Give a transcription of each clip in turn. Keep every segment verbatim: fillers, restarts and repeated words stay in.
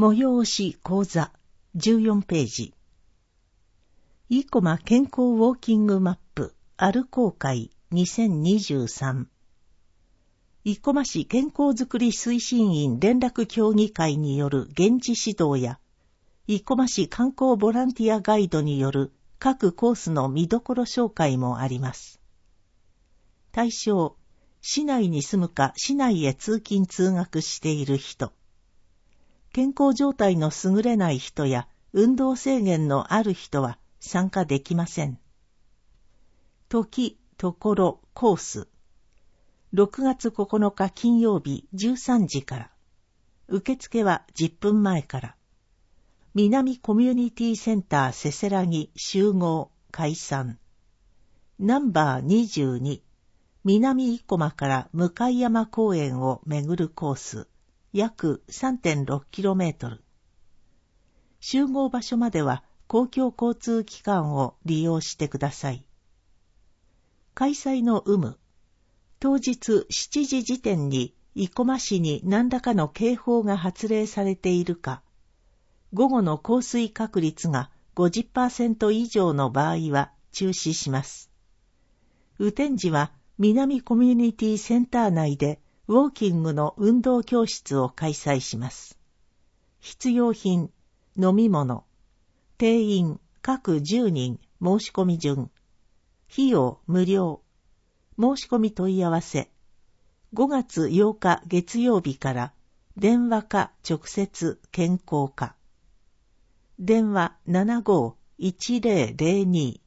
催し講座じゅうよんページ。生駒健康ウォーキングマップ歩こう会にせんにじゅうさん。生駒市健康づくり推進員連絡協議会による現地指導や、生駒市観光ボランティアガイドによる各コースの見どころ紹介もあります。対象、市内に住むか市内へ通勤通学している人。健康状態の優れない人や運動制限のある人は参加できません。時、ところ、コース。ろくがつここのか金曜日じゅうさんじから。受付はじゅっぷんまえから。南コミュニティセンターせせらぎ集合解散。ナンバーにじゅうに。南生駒から向山公園を巡るコース。約 さんてんろくキロメートル。集合場所までは公共交通機関を利用してください。開催の有無。当日しちじ時点に生駒市に何らかの警報が発令されているか、午後の降水確率が ごじゅっパーセント 以上の場合は中止します。雨天時は南コミュニティセンター内でウォーキングの運動教室を開催します。必要品、飲み物、定員各じゅうにん申し込み順。費用無料。申し込み問い合わせ。ごがつようか月曜日から電話か直接健康課。電話 ななごーいちぜろぜろに。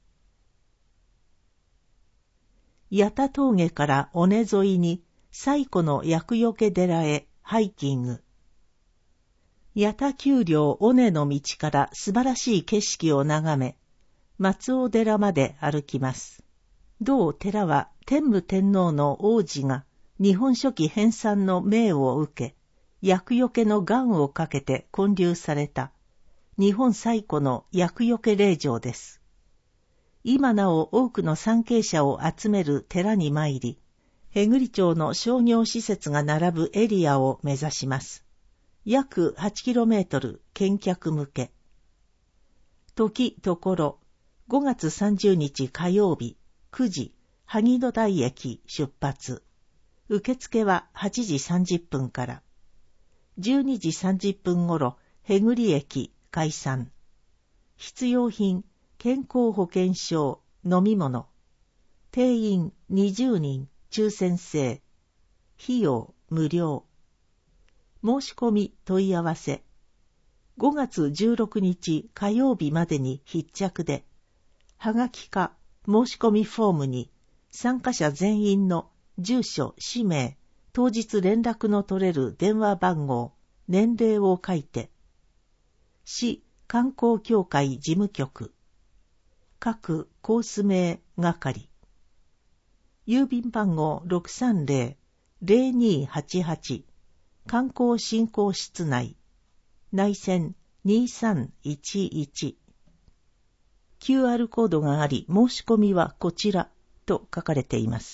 八田峠から尾根沿いに西湖の厄除け寺へハイキング。八田丘陵尾根の道から素晴らしい景色を眺め、松尾寺まで歩きます。同寺は天武天皇の皇子が日本書紀編纂の命を受け、厄除けの願をかけて建立された日本最古の厄除け霊場です。今なお多くの参詣者を集める寺に参り、へぐり町の商業施設が並ぶエリアを目指します。約 はちキロメートル 見客向け。時ところ、ごがつさんじゅうにち火曜日くじ、萩野台駅出発。受付ははちじさんじゅっぷんから。じゅうにじさんじゅっぷんごろ、へぐり駅解散。必要品、健康保険証、飲み物。定員にじゅうにん。抽選制。費用無料。申し込み問い合わせ。ごがつじゅうろくにち火曜日までに必着で、はがきか申し込みフォームに参加者全員の住所、氏名、当日連絡の取れる電話番号、年齢を書いて、市観光協会事務局、各コース名係、郵便番号 ろくさんぜろぜろにはちはち 観光振興室内内線にさんいちいち。 キューアール コードがあり、申し込みはこちらと書かれています。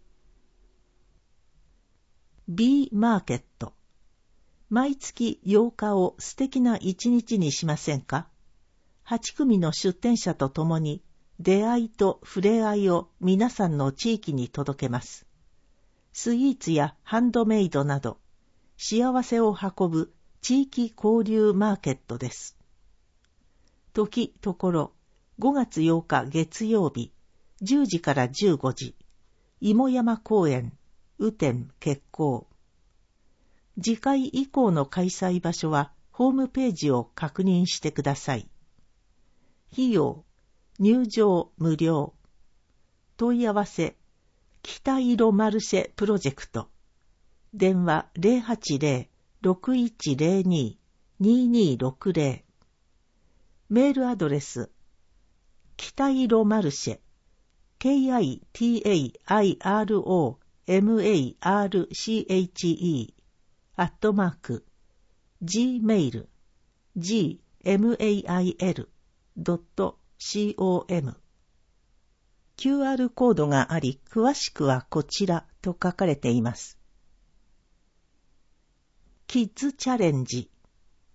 B マーケット。毎月ようかを素敵な一日にしませんか？はちくみの出店者とともに出会いと触れ合いを皆さんの地域に届けます。スイーツやハンドメイドなど、幸せを運ぶ地域交流マーケットです。時ところ、ごがつようか月曜日、じゅうじからじゅうごじ、芋山公園、雨天決行。次回以降の開催場所は、ホームページを確認してください。費用、入場無料。問い合わせ、北色マルシェプロジェクト。電話 ゼロはちゼロ ろくいちゼロに ににろくゼロ。メールアドレス、北色マルシェ、ケーアイティーエーアイアールオーエムエーアールシーエイチイー、アットマーク、gmail、gmail、ドット、com。キューアール コードがあり、詳しくはこちらと書かれています。キッズチャレンジ。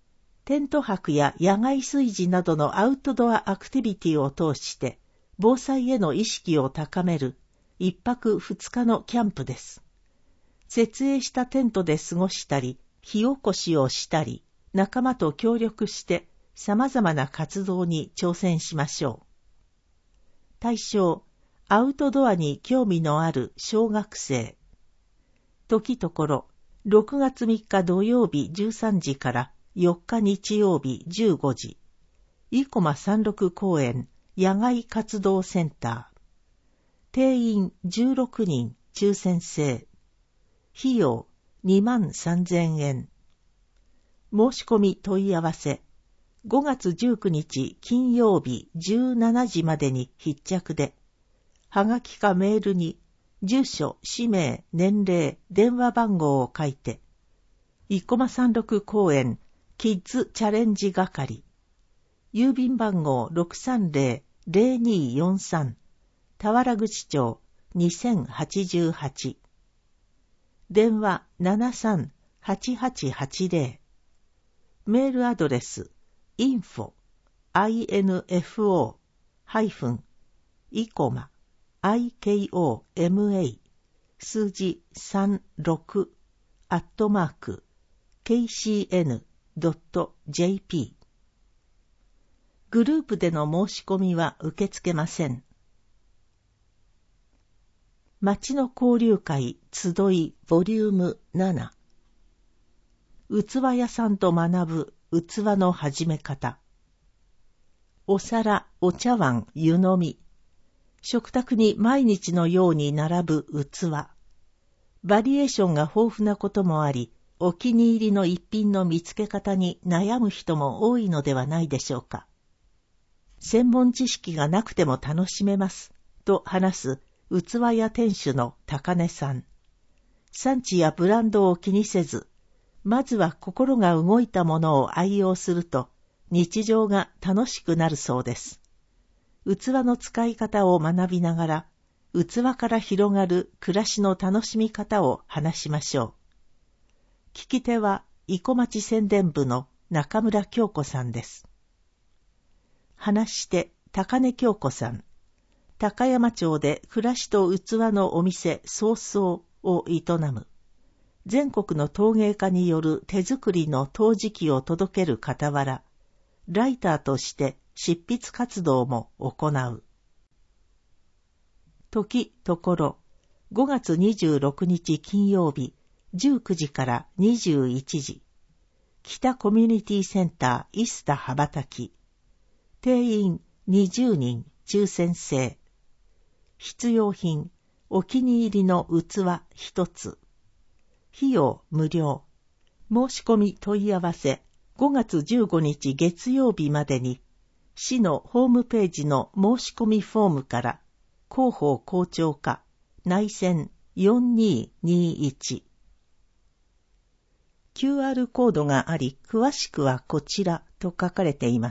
テント泊や野外炊事などのアウトドアアクティビティを通して防災への意識を高める一泊二日のキャンプです。設営したテントで過ごしたり、火起こしをしたり、仲間と協力して様々な活動に挑戦しましょう。対象、アウトドアに興味のある小学生。時ところ、ろくがつみっか土曜日じゅうさんじからよっか日曜日じゅうごじ、生駒山麓公園野外活動センター。定員じゅうろくにん抽選制。費用にまんさんぜんえん。申し込み問い合わせ。ごがつじゅうくにち金曜日じゅうしちじまでに必着で、はがきかメールに住所、氏名、年齢、電話番号を書いて、生駒山麓公園キッズチャレンジ係、郵便番号 ろくさんぜろ ぜろによんさん、田原口町にせんはちじゅうはち、電話 ななさんはちはちはちぜろ、メールアドレス インフォ インフォ ハイフン イコマ アイケーオーエムエー 数字さんろくアットマーク ケーシーエヌドットジェーピー。 グループでの申し込みは受け付けません。町の交流会集いボリュームなな。器屋さんと学ぶ器の始め方。お皿、お茶碗、湯飲み。食卓に毎日のように並ぶ器。バリエーションが豊富なこともあり、お気に入りの一品の見つけ方に悩む人も多いのではないでしょうか。専門知識がなくても楽しめます、と話す器屋店主の高根さん。産地やブランドを気にせず、まずは心が動いたものを愛用すると、日常が楽しくなるそうです。器の使い方を学びながら、器から広がる暮らしの楽しみ方を話しましょう。聞き手は、生駒町宣伝部の中村京子さんです。話して、高根京子さん。高山町で暮らしと器のお店、早々を営む。全国の陶芸家による手作りの陶磁器を届ける傍ら、ライターとして執筆活動も行う。時ところ、ごがつにじゅうろくにち金曜日、じゅうくじからにじゅういちじ、北コミュニティセンターイスタ羽ばたき、定員にじゅうにん抽選制、必要品、お気に入りの器一つ、費用無料、申し込み問い合わせ、ごがつじゅうごにち月曜日までに、市のホームページの申し込みフォームから、広報校長課、内線よんにーにーいち。キューアール コードがあり、詳しくはこちらと書かれています。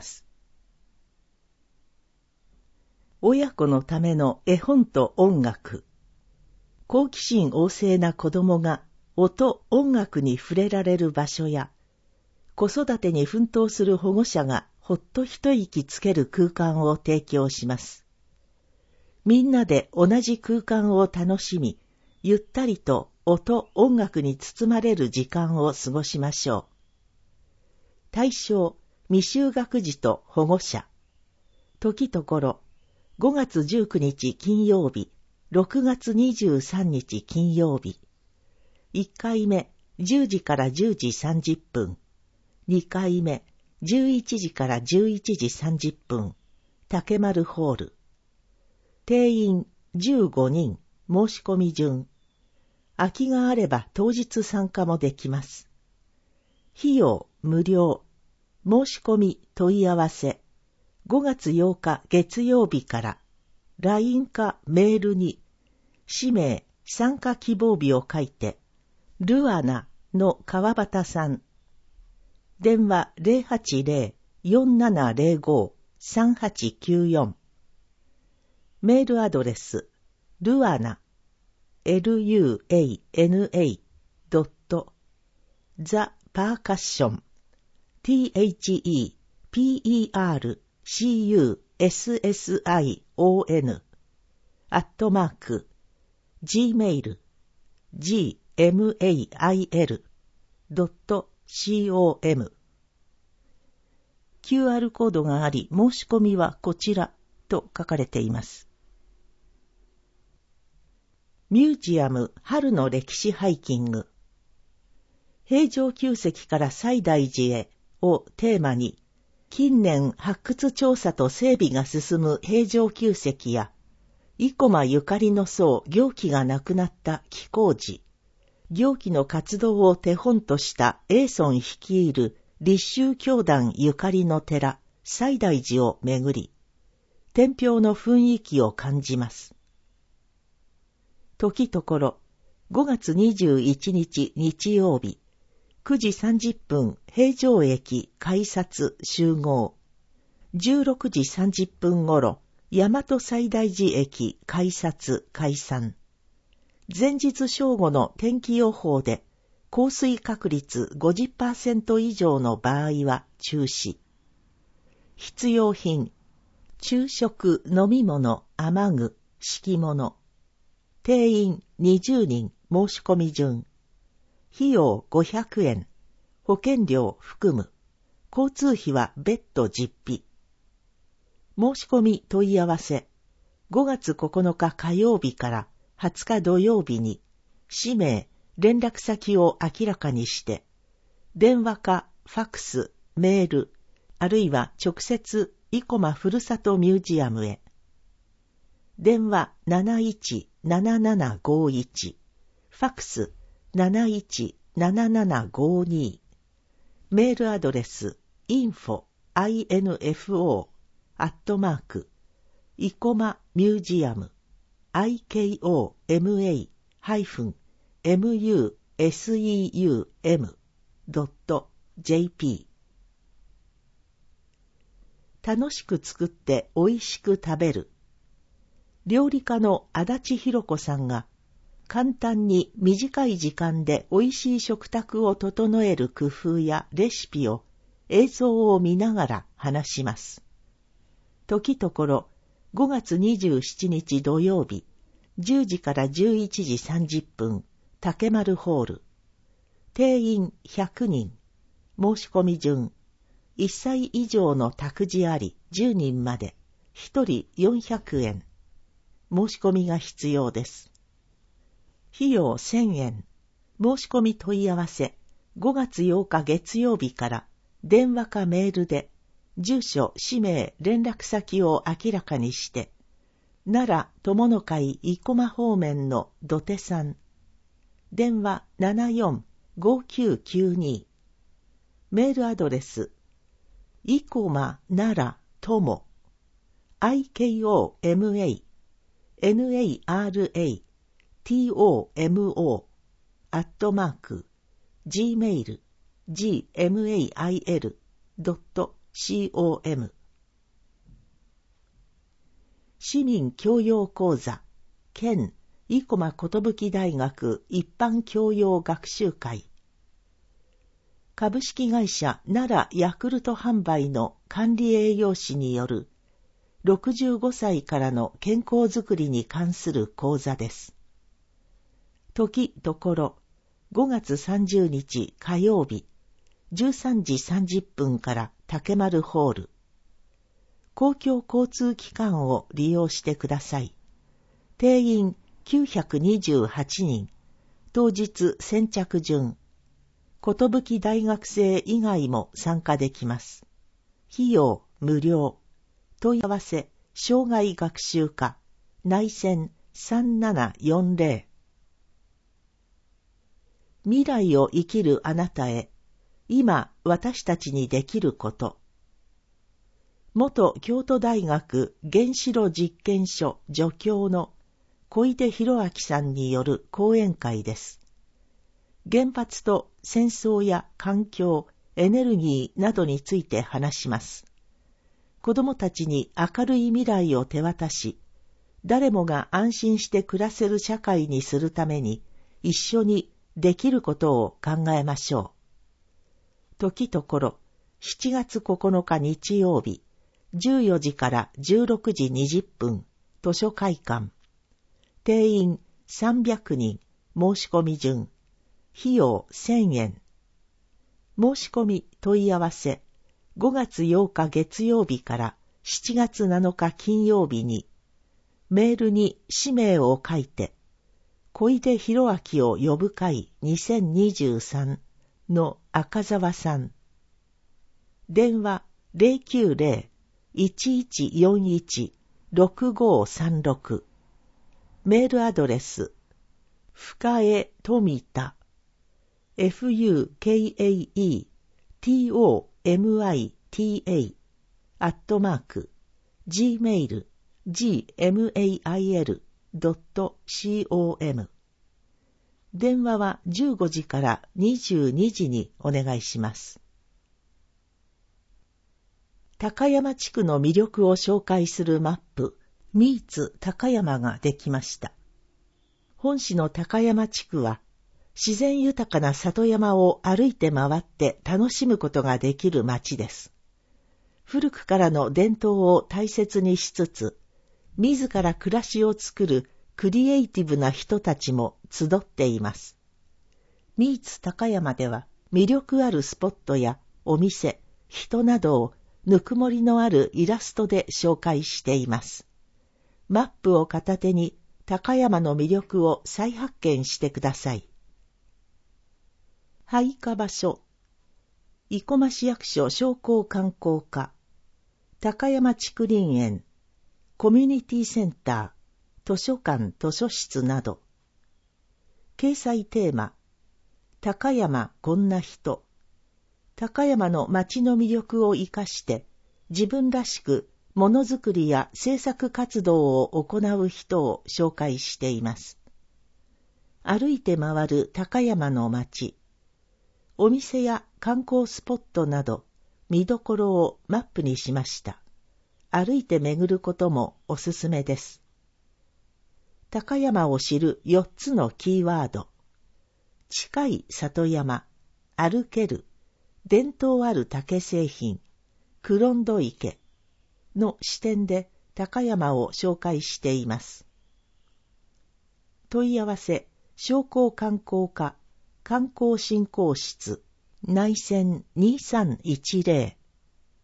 親子のための絵本と音楽。好奇心旺盛な子供が音、音楽に触れられる場所や、子育てに奮闘する保護者がほっと一息つける空間を提供します。みんなで同じ空間を楽しみ、ゆったりと音、音楽に包まれる時間を過ごしましょう。対象、未就学児と保護者。時ところ、ごがつじゅうくにち金曜日、ろくがつにじゅうさんにち金曜日。いっかいめ、じゅうじからじゅうじさんじゅっぷん。にかいめ、じゅういちじからじゅういちじさんじゅっぷん。竹丸ホール。定員じゅうごにん、申し込み順。空きがあれば当日参加もできます。費用無料。申し込み問い合わせ。ごがつようか月曜日から、ライン かメールに、氏名、参加希望日を書いて、ルアナの川端さん。電話 ゼロはちゼロ よんななゼロご さんはちきゅうよん。メールアドレス、ルアナ、ルアナ ドット、ザパーカッション、 ティーエイチイーピーイーアールシーユーエスエスアイオーエヌ アットマーク gmail ジーエムエーアイエル ドット コム キューアール コードがあり、申し込みはこちらと書かれています。ミュージアム春の歴史ハイキング。平城宮跡から西大寺へをテーマに、近年発掘調査と整備が進む平城宮跡や、生駒ゆかりの僧行基が亡くなった貴光寺、行基の活動を手本とした永尊率いる立宗教団ゆかりの寺、西大寺をめぐり、天平の雰囲気を感じます。時ところ、ごがつにじゅういちにち日曜日、くじさんじゅっぷん平城駅改札集合。じゅうろくじさんじゅっぷんごろ、大和西大寺駅改札解散。前日正午の天気予報で、降水確率 ごじゅっパーセント 以上の場合は中止。必要品、昼食、飲み物、雨具、敷物。定員にじゅうにん、申し込み順。費用ごひゃくえん。保険料含む。交通費は別途実費。申し込み問い合わせ。ごがつここのか火曜日からはつか土曜日に、氏名、連絡先を明らかにして、電話かファクス、メール、あるいは直接、生駒ふるさとミュージアムへ。電話なないちななななごいち、ファクスなないちななななごに、メールアドレス インフォ インフォ アットマーク 生駒ミュージアム アイケーオーエムエー ハイフン ミュージアム ドット ジェーピー。楽しく作っておいしく食べる。料理家の足立弘子さんが簡単に短い時間でおいしい食卓を整える工夫やレシピを映像を見ながら話します。時ところごがつにじゅうしちにち土曜日じゅうじからじゅういちじさんじゅっぷん竹丸ホール。定員ひゃくにん。申し込み順。いっさい以上の託児ありじゅうにんまでひとりよんひゃくえん。申し込みが必要です。費用せんえん。申し込み問い合わせごがつようか月曜日から電話かメールで住所、氏名、連絡先を明らかにして奈良友の会生駒方面の土手さん。電話ななよん ごきゅうきゅうに。メールアドレス生駒奈良友 アイケーオーエムエーエヌエーアールエーティーオーエムオー アットマーク gmail ジーエムエーアイエル ドット コム。 市民教養講座兼生駒寿大学一般教養学習会。株式会社奈良ヤクルト販売の管理栄養士によるろくじゅうごさいからの健康づくりに関する講座です。時ところごがつさんじゅうにち火曜日じゅうさんじさんじゅっぷんから竹丸ホール。公共交通機関を利用してください。定員きゅうひゃくにじゅうはちにん。当日先着順。寿大学生以外も参加できます。費用無料。問い合わせ生涯学習課内線さんななよんゼロ。未来を生きるあなたへ、今私たちにできること。元京都大学原子炉実験所助教の小出博明さんによる講演会です。原発と戦争や環境、エネルギーなどについて話します。子どもたちに明るい未来を手渡し、誰もが安心して暮らせる社会にするために一緒にできることを考えましょう。時ところ、 しちがつここのか日曜日、じゅうよじからじゅうろくじにじゅっぷん、図書会館。定員さんびゃくにん、申し込み順。費用せんえん。申し込み問い合わせ、ごがつようか月曜日からしちがつなのか金曜日に、メールに氏名を書いて、小出博明を呼ぶ会にせんにじゅうさんの赤澤さん。電話 ゼロきゅうゼロ いちいちよんいち ろくごさんろく。メールアドレス、深江富田、フユーケーエーイーティーオーエムアイティーエー アットマーク ジーメール ジーエムエーアイエル ドット コム。電話はじゅうごじからにじゅうにじにお願いします。高山地区の魅力を紹介するマップ、ミーツ高山ができました。本市の高山地区は、自然豊かな里山を歩いて回って楽しむことができる町です。古くからの伝統を大切にしつつ、自ら暮らしを作るクリエイティブな人たちも集っています。ミーツ高山では魅力あるスポットやお店、人などをぬくもりのあるイラストで紹介しています。マップを片手に高山の魅力を再発見してください。配下場所、生駒市役所商工観光課、高山竹林園、コミュニティセンター、図書館図書室など。掲載テーマ、高山こんな人。高山の町の魅力を生かして自分らしくものづくりや制作活動を行う人を紹介しています。歩いて回る高山の町。お店や観光スポットなど見どころをマップにしました。歩いて巡ることもおすすめです。高山を知るよっつのキーワード。近い里山、歩ける、伝統ある竹製品、黒んど池の視点で高山を紹介しています。問い合わせ、商工観光課、観光振興室、内線にさんいちゼロ。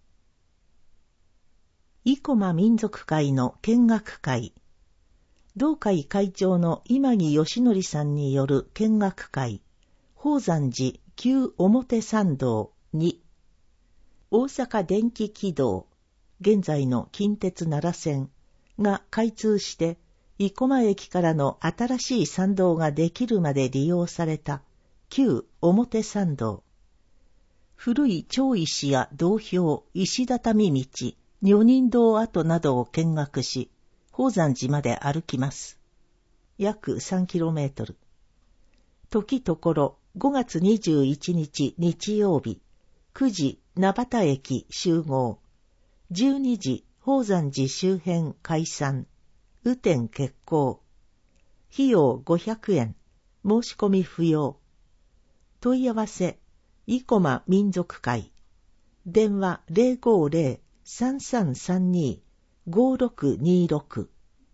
生駒民族会の見学会。同会会長の今木義則さんによる見学会、宝山寺旧表参道に、大阪電気軌道、現在の近鉄奈良線が開通して、生駒駅からの新しい参道ができるまで利用された旧表参道。古い町石や道標、石畳道、女人堂跡などを見学し、宝山寺まで歩きます。約 さんキロメートル。時ところごがつにじゅういちにち日曜日、くじ名畑駅集合。じゅうにじ宝山寺周辺解散。雨天決行。費用ごひゃくえん。申し込み不要。問い合わせ、生駒民族会。電話 ゼロごゼロ さんさんさんに ごろくにろく。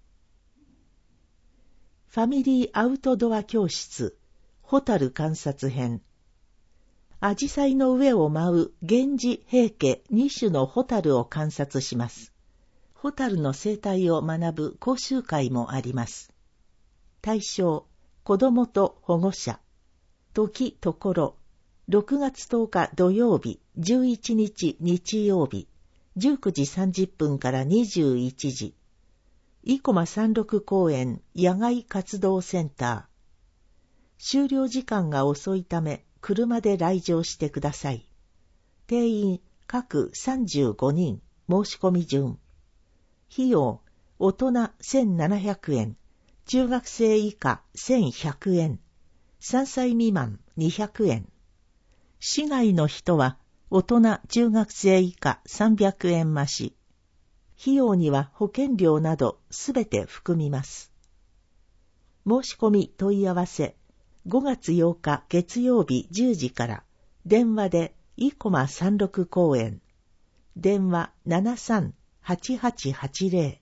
ファミリーアウトドア教室、ホタル観察編。アジサイの上を舞う源氏平家に種のホタルを観察します。ホタルの生態を学ぶ講習会もあります。対象、子どもと保護者。時ところ、ろくがつとおか土曜日、じゅういちにち日曜日、じゅうくじさんじゅっぷんからにじゅういちじ。生駒山麓公園野外活動センター。終了時間が遅いため、車で来場してください。定員各さんじゅうごにん、申し込み順。費用、大人せんななひゃくえん、中学生以下せんひゃくえん、さんさい未満にひゃくえん。市外の人は大人中学生以下さんびゃくえん増し。費用には保険料などすべて含みます。申し込み問い合わせ、ごがつようか月曜日じゅうじから電話で生駒三六公園。電話 ななさんはちはちはちゼロ。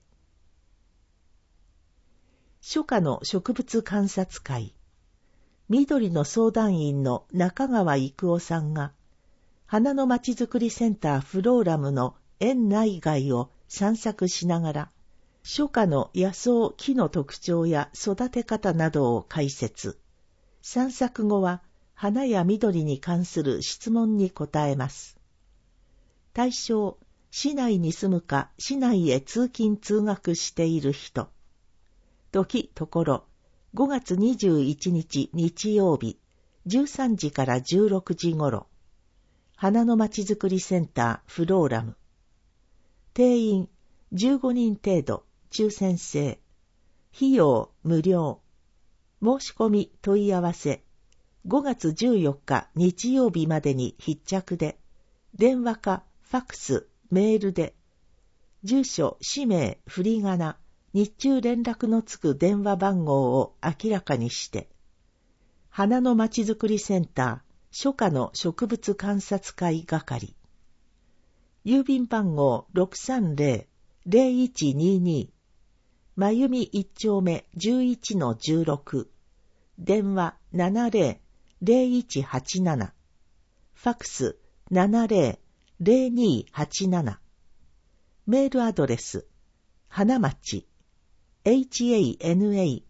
初夏の植物観察会。緑の相談員の中川育夫さんが、花のまちづくりセンターフローラムの園内外を散策しながら、初夏の野草木の特徴や育て方などを解説。散策後は花や緑に関する質問に答えます。対象、市内に住むか市内へ通勤通学している人。時ところ、ごがつにじゅういちにち日曜日、じゅうさんじからじゅうろくじごろ。花のまちづくりセンターフローラム。定員じゅうごにん程度、抽選制。費用無料。申し込み問い合わせ。ごがつじゅうよっか日曜日までに必着で、電話かファックス、メールで、住所、氏名、振り仮名、日中連絡のつく電話番号を明らかにして、花のまちづくりセンター初夏の植物観察会係。郵便番号 ろくさんゼロ ゼロいちにに、まゆみいっ丁目 じゅういちのじゅうろく、電話 ななゼロ ゼロいちはちなな、ファックス ななゼロ ゼロにはちなな、メールアドレス、花町、hanamachi、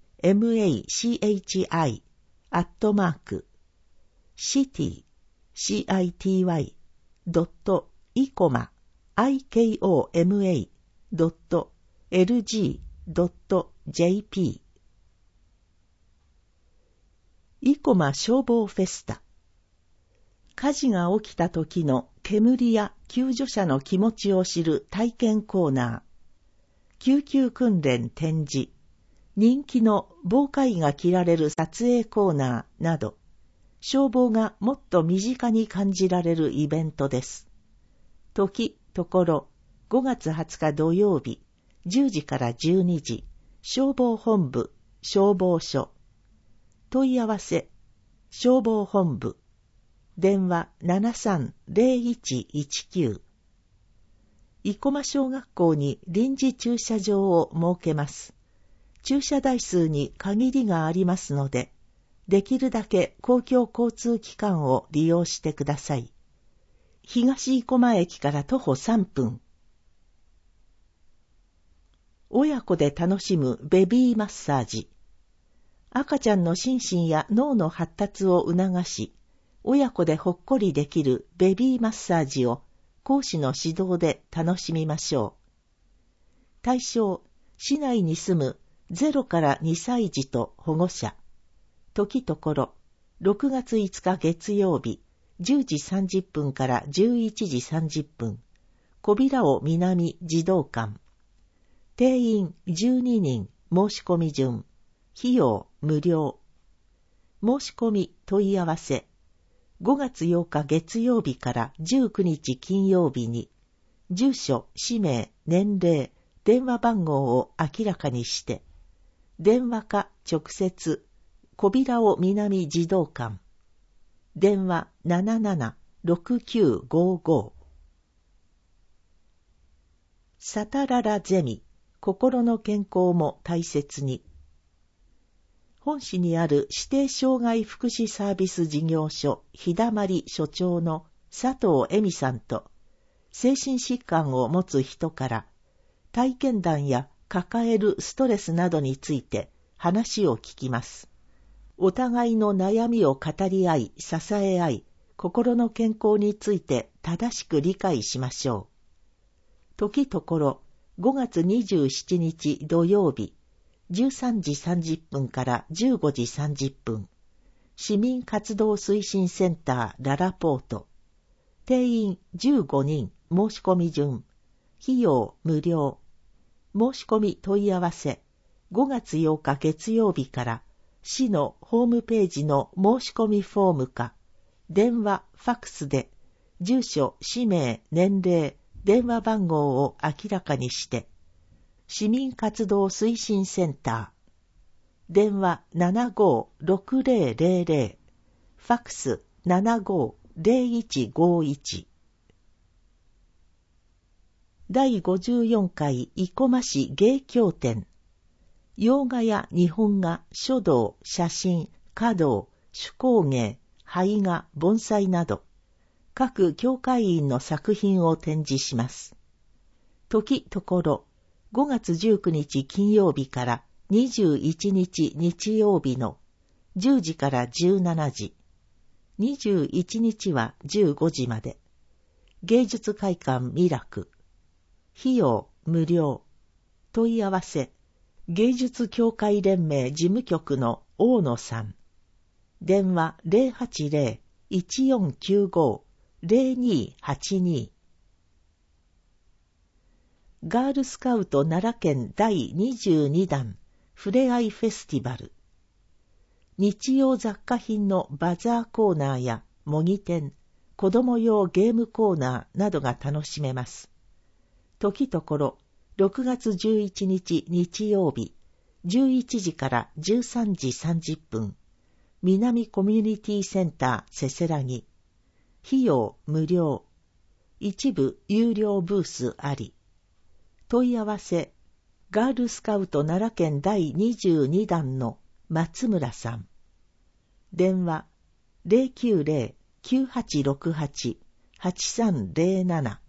アットマーク、city、city、ドット、イコマ、ikoma、ドット、lg、ドット、jp。イコマ消防フェスタ。火事が起きた時の煙や救助者の気持ちを知る体験コーナー。救急訓練展示。人気の防火衣が着られる撮影コーナーなど、消防がもっと身近に感じられるイベントです。時、ところ、ごがつはつか土曜日、じゅうじからじゅうにじ、消防本部、消防署。問い合わせ、消防本部。電話 ななさんゼロいちいちきゅう。生駒小学校に臨時駐車場を設けます。駐車台数に限りがありますので、できるだけ公共交通機関を利用してください。東生駒駅から徒歩さんぷん。親子で楽しむベビーマッサージ。赤ちゃんの心身や脳の発達を促し、親子でほっこりできるベビーマッサージを講師の指導で楽しみましょう。対象、市内に住むゼロからにさい児と保護者。時ところ、ろくがついつか月曜日、じゅうじさんじゅっぷんからじゅういちじさんじゅっぷん、小平尾南児童館。定員じゅうににん、申し込み順。費用無料。申し込み問い合わせ。ごがつようか月曜日からじゅうくにち金曜日に、住所、氏名、年齢、電話番号を明らかにして、電話か直接、小平尾南児童館。電話 なななな ろくきゅうごご。サタララゼミ、心の健康も大切に。本市にある指定障害福祉サービス事業所日だまり所長の佐藤恵美さんと、精神疾患を持つ人から体験談や抱えるストレスなどについて話を聞きます。お互いの悩みを語り合い、支え合い、心の健康について正しく理解しましょう。時ところ、ごがつにじゅうしちにち土曜日、じゅうさんじさんじゅっぷんからじゅうごじさんじゅっぷん、市民活動推進センターララポート。定員じゅうごにん、申し込み順。費用無料。申し込み問い合わせ。ごがつようか月曜日から市のホームページの申し込みフォームか、電話、ファックスで住所、氏名、年齢、電話番号を明らかにして、市民活動推進センター、電話 ななごろくぜろぜろ、ファックス ななごゼロいちごいち。だいごじゅうよんかい生駒市芸協展。洋画や日本画、書道、写真、華道、手工芸、俳画、盆栽など、各教会員の作品を展示します。時ところ、ごがつじゅうくにち金曜日からにじゅういちにち日曜日のじゅうじからじゅうしちじ、にじゅういちにちはじゅうごじまで。芸術会館ミラク。費用無料。問い合わせ、芸術協会連盟事務局の大野さん。電話 ゼロはちゼロ いちよんきゅうご ゼロにはちに。ガールスカウト奈良県だいにじゅうにだんふれあいフェスティバル。日用雑貨品のバザーコーナーや模擬店、子供用ゲームコーナーなどが楽しめます。時ところ、ろくがつじゅういちにち日曜日、じゅういちじからじゅうさんじさんじゅっぷん、南コミュニティセンターせせらぎ。費用無料。一部有料ブースあり。問い合わせ、ガールスカウト奈良県だいにじゅうにだんの松村さん。電話 ゼロきゅうゼロ きゅうはちろくはち はちさんゼロなな。